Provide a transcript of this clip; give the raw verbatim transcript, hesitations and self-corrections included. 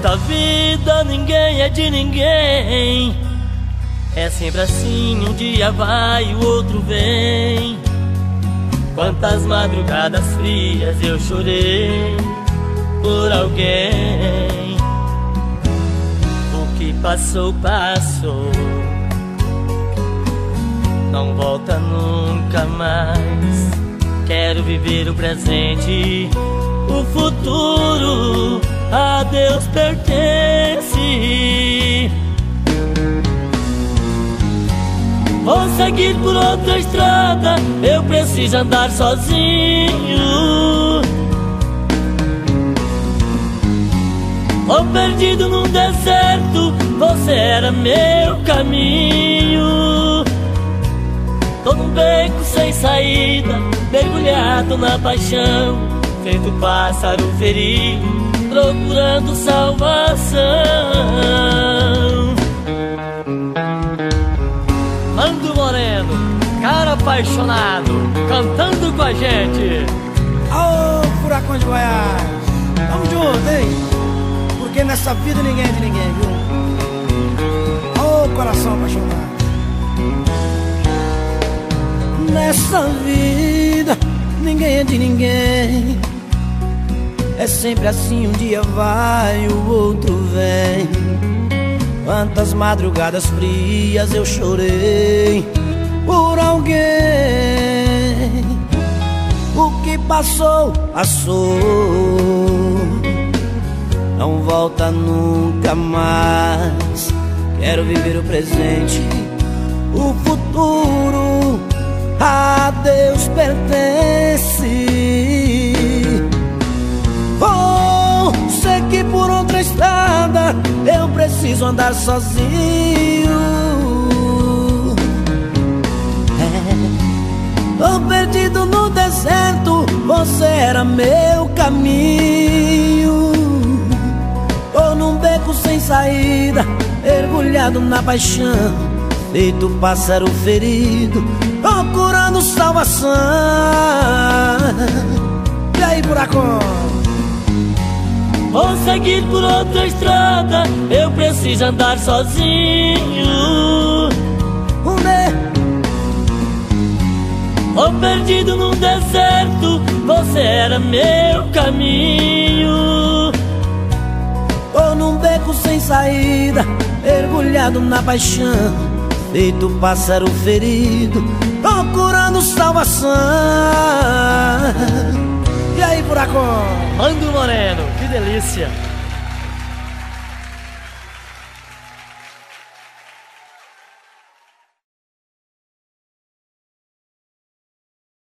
Nesta vida ninguém é de ninguém. É sempre assim, um dia vai, o outro vem. Quantas madrugadas frias eu chorei por alguém. O que passou, passou, não volta nunca mais. Quero viver o presente, o futuro a Deus pertence. Vou seguir por outra estrada, eu preciso andar sozinho. Tô perdido num deserto, você era meu caminho. Tô num beco sem saída, mergulhado na paixão, feito pássaro ferido, procurando salvação. Mando Moreno, cara apaixonado, cantando com a gente. Ô, Furacão de Goiás, tamo junto, hein? Porque nessa vida ninguém é de ninguém, viu? Ô, coração apaixonado. Nessa vida ninguém é de ninguém. É sempre assim, um dia vai, o outro vem. Quantas madrugadas frias eu chorei por alguém. O que passou, passou, não volta nunca mais. Quero viver o presente, o futuro a Deus pertence. Vou seguir por outra estrada, eu preciso andar sozinho. É, tô perdido no deserto, você era meu caminho. Tô num beco sem saída, mergulhado na paixão, feito pássaro ferido, procurando salvação. E aí, Furacão? Vou seguir por outra estrada, eu preciso andar sozinho. Tô perdido num deserto, você era meu caminho. Tô num beco sem saída, mergulhado na paixão, feito pássaro ferido, procurando salvação. E aí, Furacão? Mando Moreno, que delícia!